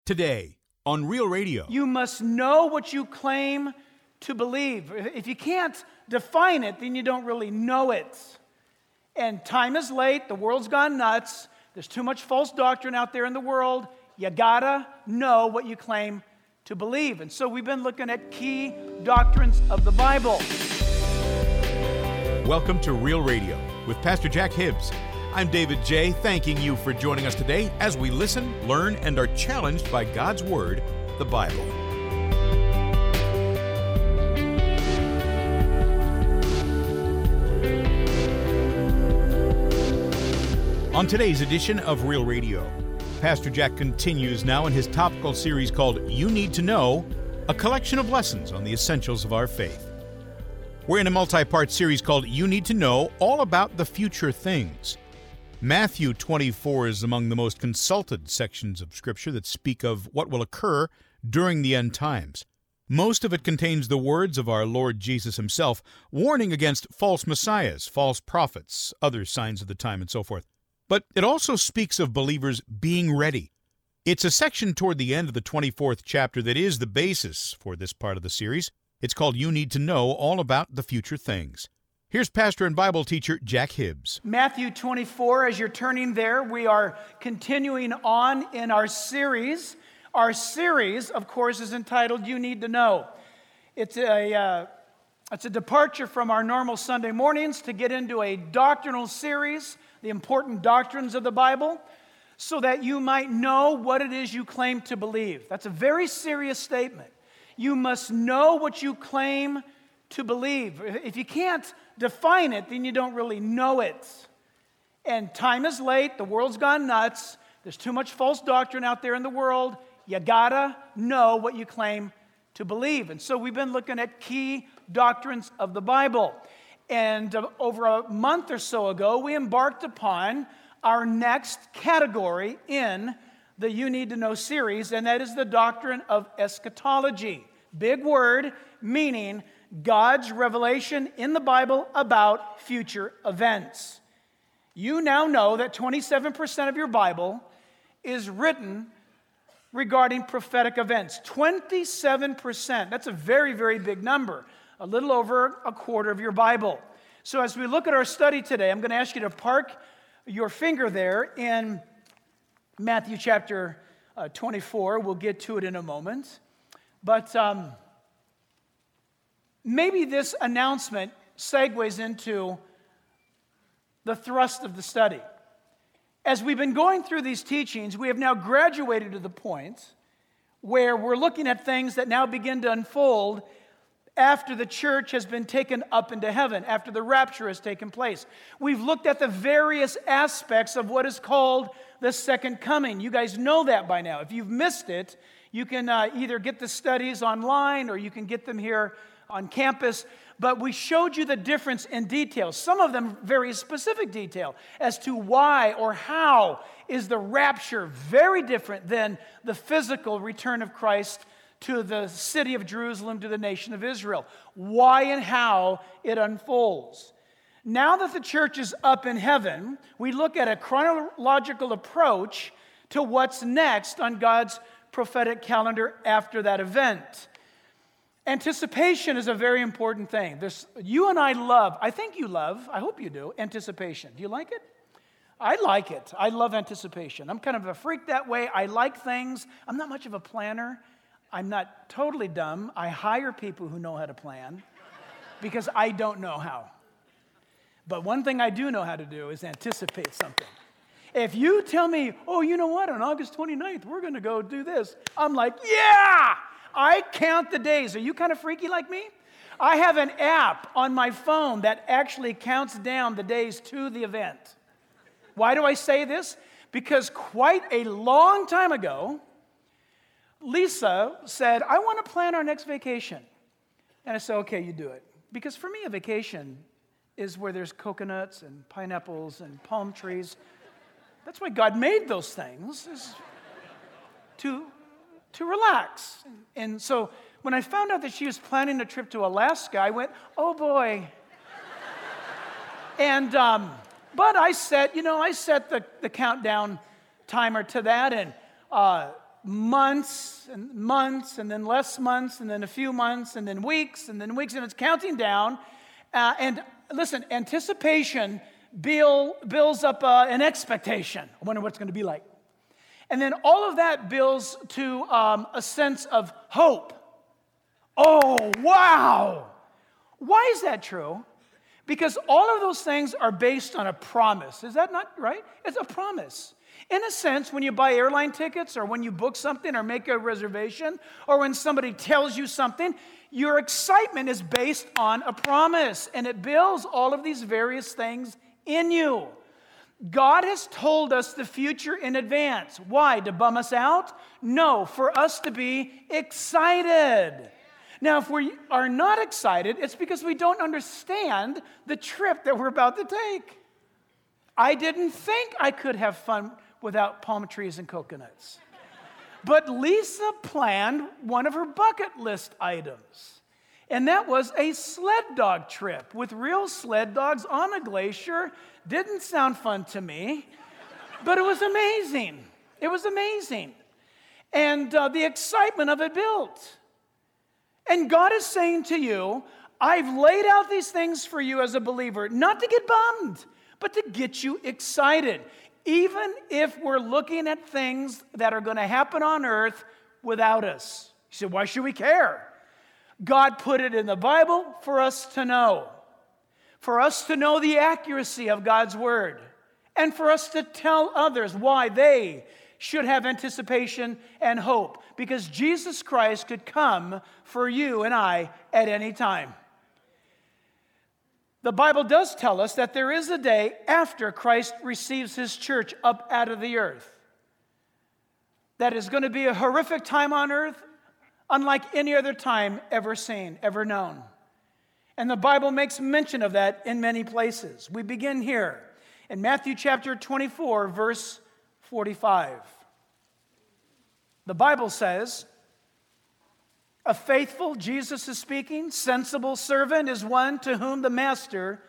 Today on Real Radio. You must know what you claim to believe. If you can't define it, then you don't really know it. And time is late. The world's gone nuts. There's too much false doctrine out there in the world. You gotta know what you claim to believe. And so we've been looking at key doctrines of the Bible. Welcome to Real Radio with Pastor Jack Hibbs. I'm David J., thanking you for joining us today as we listen, learn, and are challenged by God's Word, the Bible. On today's edition of Real Radio, Pastor Jack continues now in his topical series called You Need to Know, a collection of lessons on the essentials of our faith. We're in a multi-part series called You Need to Know, all about the future things. Matthew 24 is among the most consulted sections of Scripture that speak of what will occur during the end times. Most of it contains the words of our Lord Jesus himself, warning against false messiahs, false prophets, other signs of the time, and so forth. But it also speaks of believers being ready. It's a section toward the end of the 24th chapter that is the basis for this part of the series. It's called You Need to Know, all about the future things. Here's pastor and Bible teacher Jack Hibbs. Matthew 24, as you're turning there, we are continuing on in our series. Our series, of course, is entitled You Need to Know. It's a departure from our normal Sunday mornings to get into a doctrinal series, the important doctrines of the Bible, so that you might know what it is you claim to believe. That's a very serious statement. You must know what you claim to believe. If you can't define it, then you don't really know it. And time is late. The world's gone nuts. There's too much false doctrine out there in the world. You gotta know what you claim to believe. And so we've been looking at key doctrines of the Bible. And over a month or so ago, we embarked upon our next category in the You Need to Know series, and that is the doctrine of eschatology. Big word, meaning God's revelation in the Bible about future events. You now know that 27% of your Bible is written regarding prophetic events. 27%. That's a very, very big number. A little over a quarter of your Bible. So as we look at our study today, I'm going to ask you to park your finger there in Matthew chapter 24. We'll get to it in a moment. But maybe this announcement segues into the thrust of the study. As we've been going through these teachings, we have now graduated to the point where we're looking at things that now begin to unfold after the church has been taken up into heaven, after the rapture has taken place. We've looked at the various aspects of what is called the second coming. You guys know that by now. If you've missed it, you can either get the studies online or you can get them here on campus. But we showed you the difference in detail, some of them very specific detail, as to why or how is the rapture very different than the physical return of Christ to the city of Jerusalem, to the nation of Israel. Why and how it unfolds. Now that the church is up in heaven, we look at a chronological approach to what's next on God's prophetic calendar after that event. Anticipation is a very important thing. You and I love, I think you love, I hope you do, anticipation. Do you like it? I like it. I love anticipation. I'm kind of a freak that way. I like things. I'm not much of a planner. I'm not totally dumb. I hire people who know how to plan because I don't know how. But one thing I do know how to do is anticipate something. If you tell me, oh, you know what, on August 29th, we're going to go do this, I'm like, yeah! I count the days. Are you kind of freaky like me? I have an app on my phone that actually counts down the days to the event. Why do I say this? Because quite a long time ago, Lisa said, I want to plan our next vacation. And I said, okay, you do it. Because for me, a vacation is where there's coconuts and pineapples and palm trees. That's why God made those things, is to relax. And so when I found out that she was planning a trip to Alaska, I went, oh boy. And but I set the countdown timer to that, and months and months and then less months and then a few months and then weeks and it's counting down. And listen, anticipation builds up an expectation. I wonder what it's going to be like. And then all of that builds to a sense of hope. Oh, wow! Why is that true? Because all of those things are based on a promise. Is that not right? It's a promise. In a sense, when you buy airline tickets or when you book something or make a reservation or when somebody tells you something, your excitement is based on a promise, and it builds all of these various things in you. God has told us the future in advance. Why? To bum us out? No, for us to be excited. Now, if we are not excited, it's because we don't understand the trip that we're about to take. I didn't think I could have fun without palm trees and coconuts. But Lisa planned one of her bucket list items, and that was a sled dog trip with real sled dogs on a glacier. Didn't sound fun to me, but it was amazing. It was amazing. And the excitement of it built. And God is saying to you, I've laid out these things for you as a believer, not to get bummed, but to get you excited. Even if we're looking at things that are going to happen on earth without us. You said, why should we care? God put it in the Bible for us to know. For us to know the accuracy of God's word. And for us to tell others why they should have anticipation and hope. Because Jesus Christ could come for you and I at any time. The Bible does tell us that there is a day after Christ receives his church up out of the earth. That is going to be a horrific time on earth, unlike any other time ever seen, ever known. And the Bible makes mention of that in many places. We begin here in Matthew chapter 24, verse 45. The Bible says, a faithful, Jesus is speaking, sensible servant is one to whom the master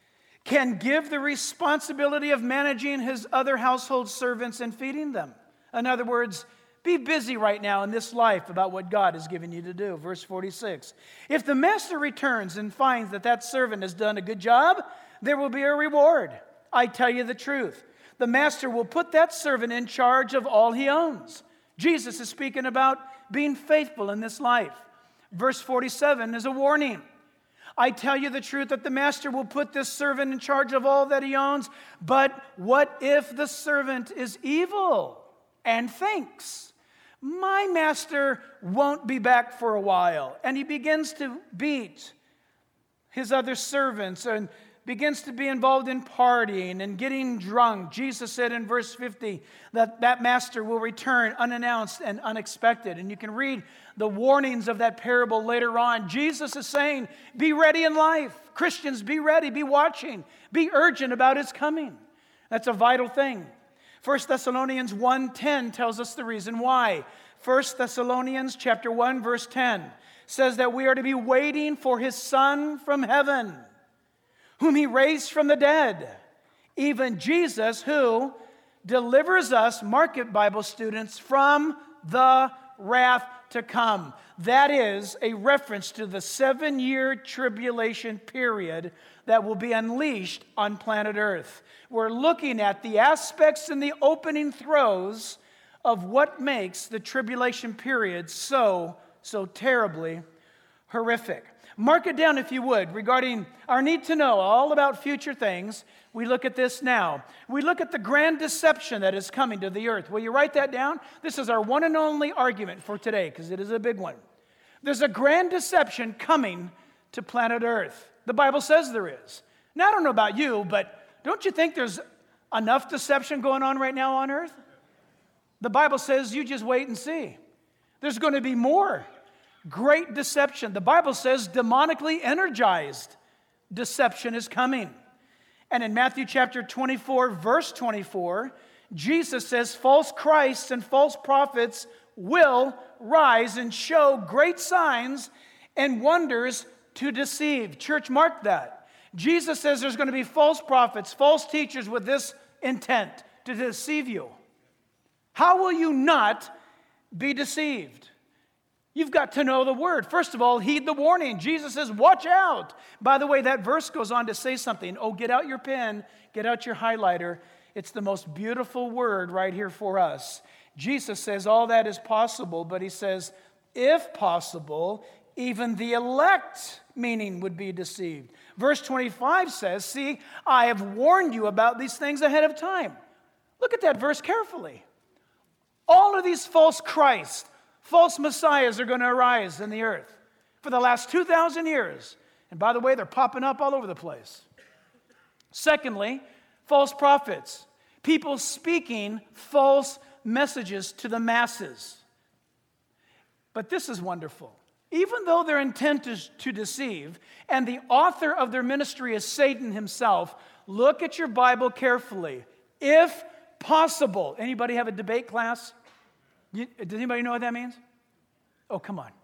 can give the responsibility of managing his other household servants and feeding them. In other words, be busy right now in this life about what God has given you to do. Verse 46. If the master returns and finds that that servant has done a good job, there will be a reward. I tell you the truth. The master will put that servant in charge of all he owns. Jesus is speaking about being faithful in this life. Verse 47 is a warning. I tell you the truth that the master will put this servant in charge of all that he owns. But what if the servant is evil and thinks, my master won't be back for a while? And he begins to beat his other servants and begins to be involved in partying and getting drunk. Jesus said in verse 50 that that master will return unannounced and unexpected. And you can read the warnings of that parable later on. Jesus is saying, be ready in life. Christians, be ready, be watching, be urgent about his coming. That's a vital thing. 1 Thessalonians 1:10 tells us the reason why. 1 Thessalonians chapter 1, verse 10 says that we are to be waiting for his Son from heaven, whom he raised from the dead, even Jesus, who delivers us, mark it, Bible students, from the wrath to come. That is a reference to the 7-year tribulation period that will be unleashed on planet Earth. We're looking at the aspects in the opening throes of what makes the tribulation period so terribly horrific. Mark it down if you would, regarding our need to know all about future things. We look at this now. We look at the grand deception that is coming to the earth. Will you write that down? This is our one and only argument for today, because it is a big one. There's a grand deception coming to planet Earth. The Bible says there is. Now, I don't know about you, but don't you think there's enough deception going on right now on earth? The Bible says you just wait and see. There's going to be more. Great deception. The Bible says demonically energized deception is coming. And in Matthew chapter 24, verse 24, Jesus says false Christs and false prophets will rise and show great signs and wonders to deceive. Church, mark that. Jesus says there's going to be false prophets, false teachers with this intent, to deceive you. How will you not be deceived. You've got to know the word. First of all, heed the warning. Jesus says, watch out. By the way, that verse goes on to say something. Oh, get out your pen, get out your highlighter. It's the most beautiful word right here for us. Jesus says all that is possible, but he says, if possible, even the elect, meaning, would be deceived. Verse 25 says, see, I have warned you about these things ahead of time. Look at that verse carefully. All of these false Christs, false messiahs are going to arise in the earth for the last 2,000 years. And by the way, they're popping up all over the place. Secondly, false prophets, people speaking false messages to the masses. But this is wonderful. Even though their intent is to deceive, and the author of their ministry is Satan himself, look at your Bible carefully. If possible. Anybody have a debate class? Does anybody know what that means? Oh, come on.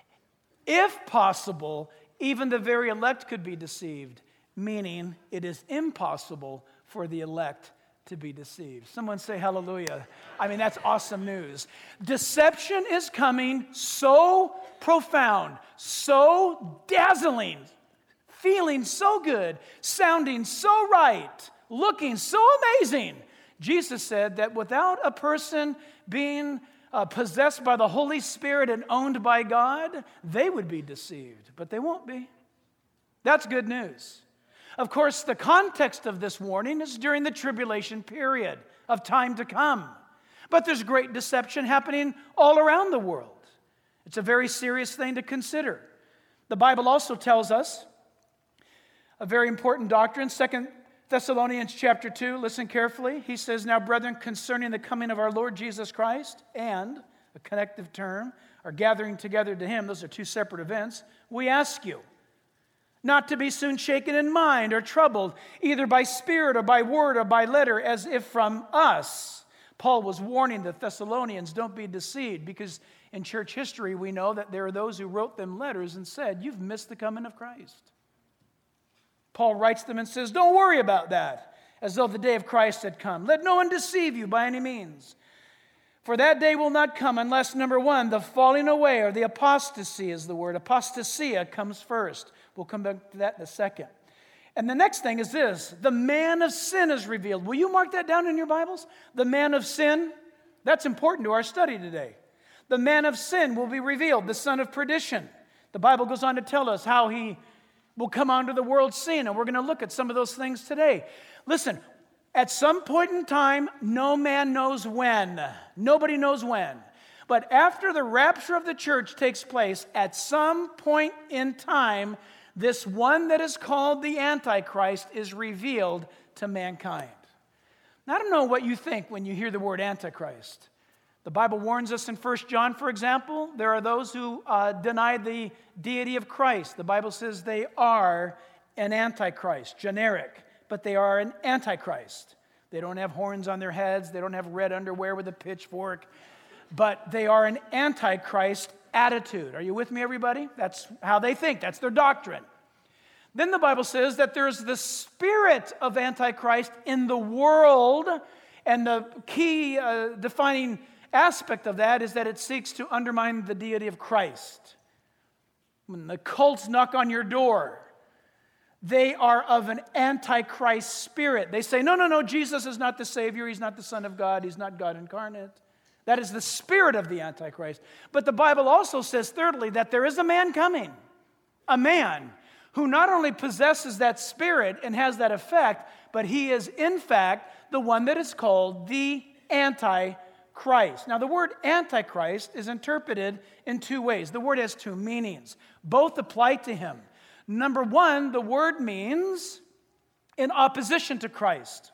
If possible, even the very elect could be deceived, meaning it is impossible for the elect to be deceived. Someone say hallelujah. I mean, that's awesome news. Deception is coming so profound, so dazzling, feeling so good, sounding so right, looking so amazing. Jesus said that without a person being possessed by the Holy Spirit and owned by God, they would be deceived, but they won't be. That's good news. Of course, the context of this warning is during the tribulation period of time to come. But there's great deception happening all around the world. It's a very serious thing to consider. The Bible also tells us a very important doctrine, 2 Thessalonians chapter 2, listen carefully. He says, now, brethren, concerning the coming of our Lord Jesus Christ and, a connective term, our gathering together to him, those are two separate events, we ask you, not to be soon shaken in mind or troubled, either by spirit or by word or by letter, as if from us. Paul was warning the Thessalonians, don't be deceived, because in church history we know that there are those who wrote them letters and said, you've missed the coming of Christ. Paul writes them and says, don't worry about that, as though the day of Christ had come. Let no one deceive you by any means. For that day will not come unless, number one, the falling away, or the apostasy is the word. Apostasia comes first. We'll come back to that in a second. And the next thing is this: the man of sin is revealed. Will you mark that down in your Bibles? The man of sin. That's important to our study today. The man of sin will be revealed, the son of perdition. The Bible goes on to tell us how he will come onto the world scene, and we're going to look at some of those things today. Listen, at some point in time, no man knows when. Nobody knows when. But after the rapture of the church takes place, at some point in time, this one that is called the Antichrist is revealed to mankind. Now, I don't know what you think when you hear the word Antichrist. The Bible warns us in 1 John, for example, there are those who deny the deity of Christ. The Bible says they are an Antichrist, generic, but they are an Antichrist. They don't have horns on their heads. They don't have red underwear with a pitchfork. But they are an Antichrist attitude. Are you with me, everybody? That's how they think. That's their doctrine. Then the Bible says that there's the spirit of Antichrist in the world, and the key defining aspect of that is that it seeks to undermine the deity of Christ. When the cults knock on your door, they are of an Antichrist spirit. They say, no, Jesus is not the Savior. He's not the Son of God. He's not God incarnate. That is the spirit of the Antichrist. But the Bible also says, thirdly, that there is a man coming, a man who not only possesses that spirit and has that effect, but he is, in fact, the one that is called the Antichrist. Now, the word Antichrist is interpreted in two ways. The word has two meanings. Both apply to him. Number one, the word means in opposition to Christ.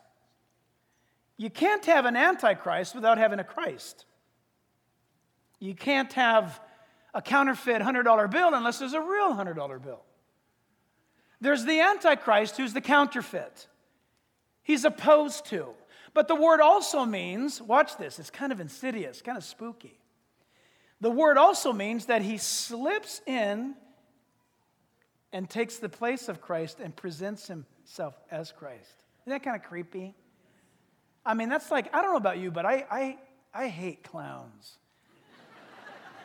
You can't have an Antichrist without having a Christ. You can't have a counterfeit $100 bill unless there's a real $100 bill. There's the Antichrist who's the counterfeit. He's opposed to. But the word also means, watch this, it's kind of insidious, kind of spooky. The word also means that he slips in and takes the place of Christ and presents himself as Christ. Isn't that kind of creepy? I mean, that's like, I don't know about you, but I hate clowns.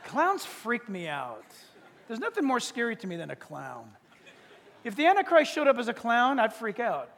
Clowns freak me out. There's nothing more scary to me than a clown. If the Antichrist showed up as a clown, I'd freak out.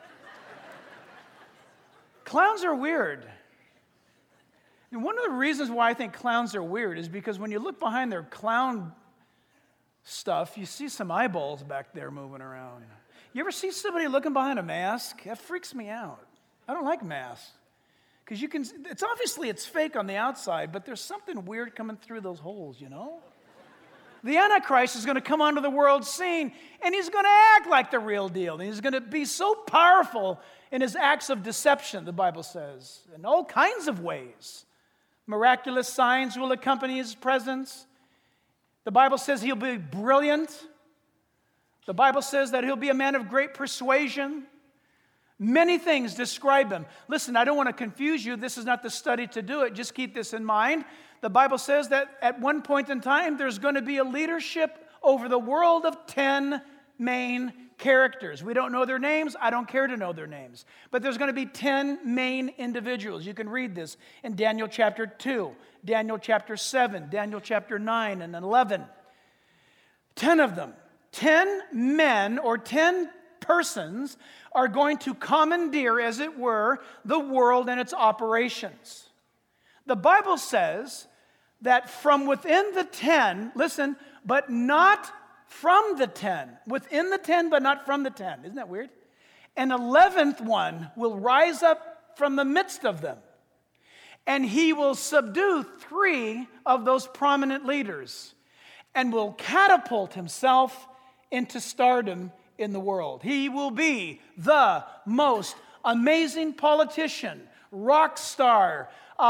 Clowns are weird. And one of the reasons why I think clowns are weird is because when you look behind their clown stuff, you see some eyeballs back there moving around. You ever see somebody looking behind a mask? That freaks me out. I don't like masks. Because it's fake on the outside, but there's something weird coming through those holes, you know? The Antichrist is going to come onto the world scene, and he's going to act like the real deal. And he's going to be so powerful in his acts of deception, the Bible says, in all kinds of ways. Miraculous signs will accompany his presence. The Bible says he'll be brilliant. The Bible says that he'll be a man of great persuasion. Many things describe him. Listen, I don't want to confuse you. This is not the study to do it. Just keep this in mind. The Bible says that at one point in time, there's going to be a leadership over the world of 10 main characters. We don't know their names. I don't care to know their names. But there's going to be 10 main individuals. You can read this in Daniel chapter 2, Daniel chapter 7, Daniel chapter 9 and 11. 10 of them. 10 men or 10 persons are going to commandeer, as it were, the world and its operations. The Bible says that from within the 10, listen, but not from the 10. Within the 10, but not from the 10. Isn't that weird? An 11th one will rise up from the midst of them, and he will subdue 3 of those prominent leaders and will catapult himself into stardom in the world. He will be the most amazing politician, rock star,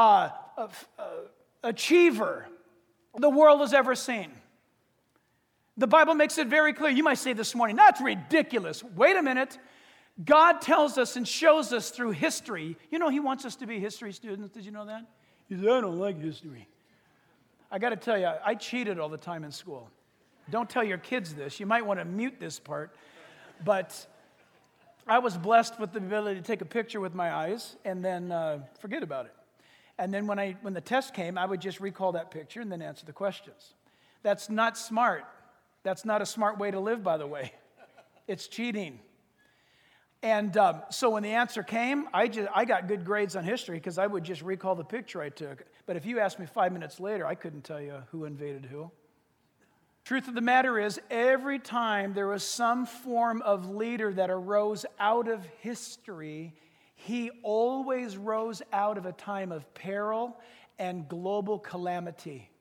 achiever the world has ever seen. The Bible makes it very clear. You might say this morning, that's ridiculous. Wait a minute. God tells us and shows us through history. You know, he wants us to be history students. Did you know that? He said, I don't like history. I got to tell you, I cheated all the time in school. Don't tell your kids this. You might want to mute this part. But I was blessed with the ability to take a picture with my eyes and then forget about it. And then when the test came, I would just recall that picture and then answer the questions. That's not smart. That's not a smart way to live, by the way. It's cheating. And so when the answer came, I got good grades on history because I would just recall the picture I took. But if you asked me 5 minutes later, I couldn't tell you who invaded who. Truth of the matter is, every time there was some form of leader that arose out of history, he always rose out of a time of peril and global calamity.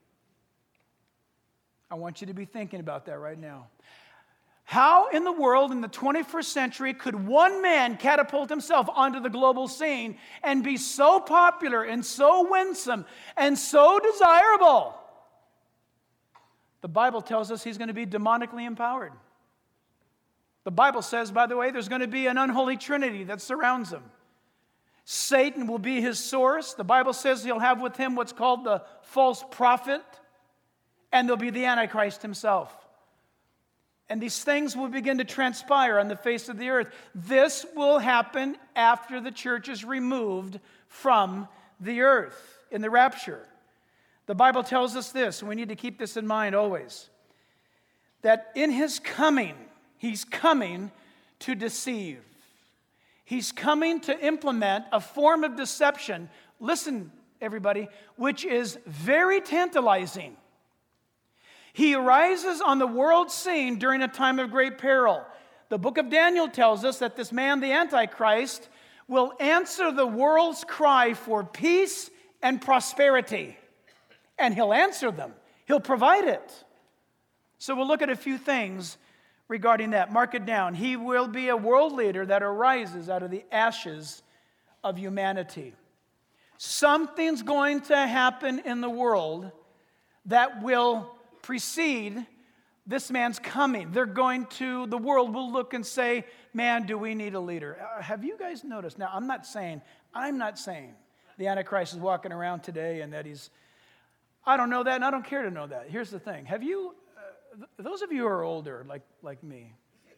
I want you to be thinking about that right now. How in the world in the 21st century could one man catapult himself onto the global scene and be so popular and so winsome and so desirable? The Bible tells us he's going to be demonically empowered. The Bible says, by the way, there's going to be an unholy trinity that surrounds him. Satan will be his source. The Bible says he'll have with him what's called the false prophet, and there'll be the Antichrist himself. And these things will begin to transpire on the face of the earth. This will happen after the church is removed from the earth in the rapture. The Bible tells us this, and we need to keep this in mind always, that in his coming, he's coming to deceive. He's coming to implement a form of deception, listen, everybody, which is very tantalizing. He arises on the world scene during a time of great peril. The book of Daniel tells us that this man, the Antichrist, will answer the world's cry for peace and prosperity. And he'll answer them. He'll provide it. So we'll look at a few things regarding that. Mark it down. He will be a world leader that arises out of the ashes of humanity. Something's going to happen in the world that will precede this man's coming. The world will look and say, man, do we need a leader? Have you guys noticed? Now, I'm not saying the Antichrist is walking around today and that I don't know that and I don't care to know that. Here's the thing. Have you, those of you who are older, like me,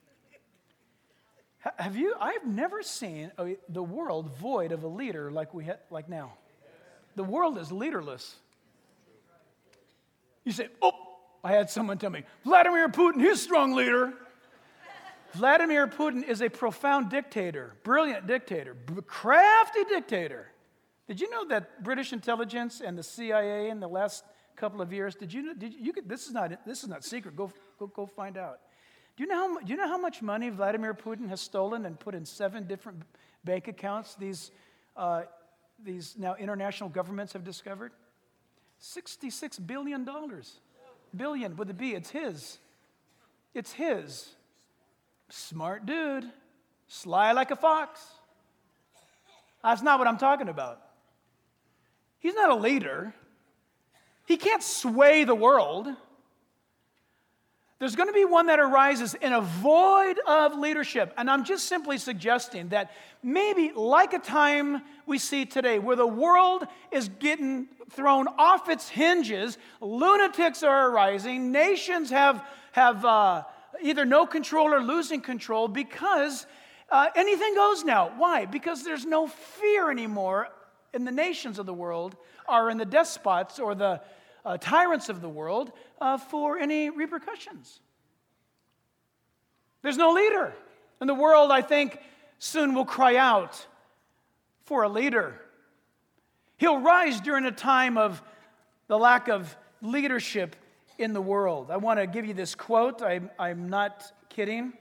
I've never seen the world void of a leader like now. The world is leaderless. You say, oh, I had someone tell me, Vladimir Putin, he's a strong leader. Vladimir Putin is a profound dictator, brilliant dictator, crafty dictator. Did you know that British intelligence and the CIA in the last couple of years, this is not secret, go find out. Do you know how much money Vladimir Putin has stolen and put in 7 different bank accounts these now international governments have discovered? $66 billion. Billion with a B, it's his. It's his. Smart dude, sly like a fox. That's not what I'm talking about. He's not a leader. He can't sway the world. There's going to be one that arises in a void of leadership. And I'm just simply suggesting that maybe like a time we see today where the world is getting thrown off its hinges, lunatics are arising, nations have either no control or losing control because anything goes now. Why? Because there's no fear anymore in the nations of the world or in the despots or the tyrants of the world for any repercussions. There's no leader. And the world, I think, soon will cry out for a leader. He'll rise during a time of the lack of leadership in the world. I want to give you this quote. I'm not kidding.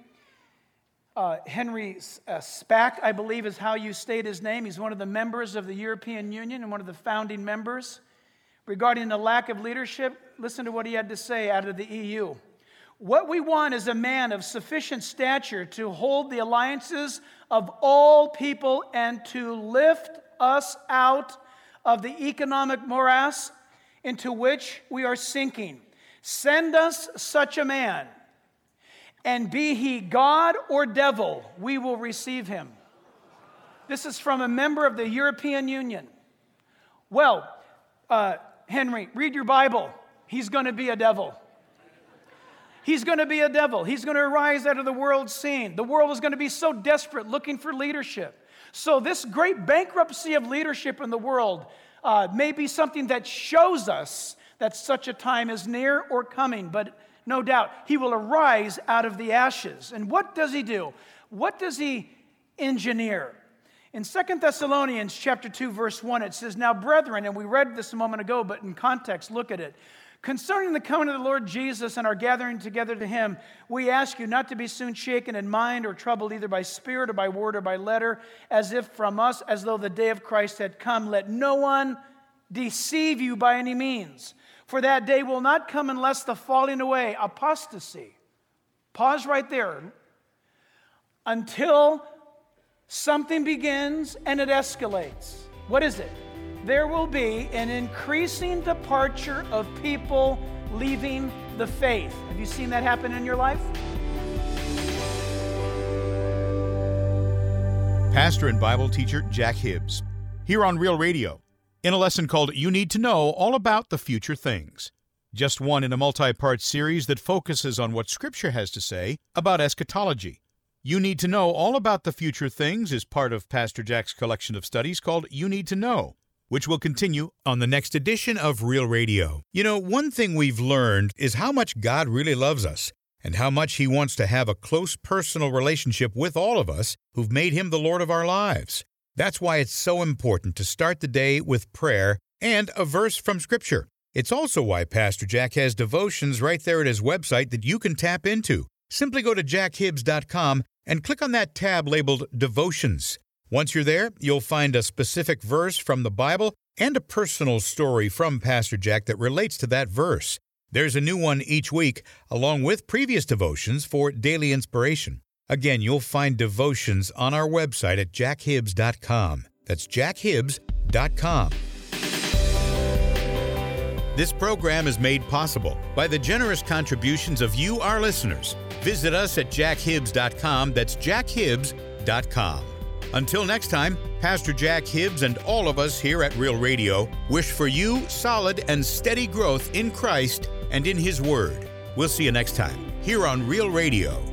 Henry Spack, I believe is how you state his name. He's one of the members of the European Union and one of the founding members. Regarding the lack of leadership, listen to what he had to say out of the EU. What we want is a man of sufficient stature to hold the alliances of all people and to lift us out of the economic morass into which we are sinking. Send us such a man, and be he God or devil, we will receive him. This is from a member of the European Union. Well, Henry, read your Bible. He's going to be a devil. He's going to be a devil. He's going to arise out of the world scene. The world is going to be so desperate looking for leadership. So this great bankruptcy of leadership in the world may be something that shows us that such a time is near or coming, but no doubt he will arise out of the ashes. And what does he do? What does he engineer? In 2 Thessalonians chapter 2, verse 1, it says, Now, brethren, and we read this a moment ago, but in context, look at it. Concerning the coming of the Lord Jesus and our gathering together to him, we ask you not to be soon shaken in mind or troubled either by spirit or by word or by letter, as if from us, as though the day of Christ had come. Let no one deceive you by any means. For that day will not come unless the falling away, apostasy. Pause right there. Until something begins and it escalates. What is it? There will be an increasing departure of people leaving the faith. Have you seen that happen in your life? Pastor and Bible teacher Jack Hibbs, here on Real Radio, in a lesson called You Need to Know All About the Future Things. Just one in a multi-part series that focuses on what Scripture has to say about eschatology. You Need to Know All About the Future Things is part of Pastor Jack's collection of studies called You Need to Know, which will continue on the next edition of Real Radio. You know, one thing we've learned is how much God really loves us and how much He wants to have a close personal relationship with all of us who've made Him the Lord of our lives. That's why it's so important to start the day with prayer and a verse from Scripture. It's also why Pastor Jack has devotions right there at his website that you can tap into. Simply go to jackhibbs.com and click on that tab labeled Devotions. Once you're there, you'll find a specific verse from the Bible and a personal story from Pastor Jack that relates to that verse. There's a new one each week, along with previous devotions for daily inspiration. Again, you'll find devotions on our website at jackhibbs.com. That's jackhibbs.com. This program is made possible by the generous contributions of you, our listeners. Visit us at jackhibbs.com. That's jackhibbs.com. Until next time, Pastor Jack Hibbs and all of us here at Real Radio wish for you solid and steady growth in Christ and in His Word. We'll see you next time here on Real Radio.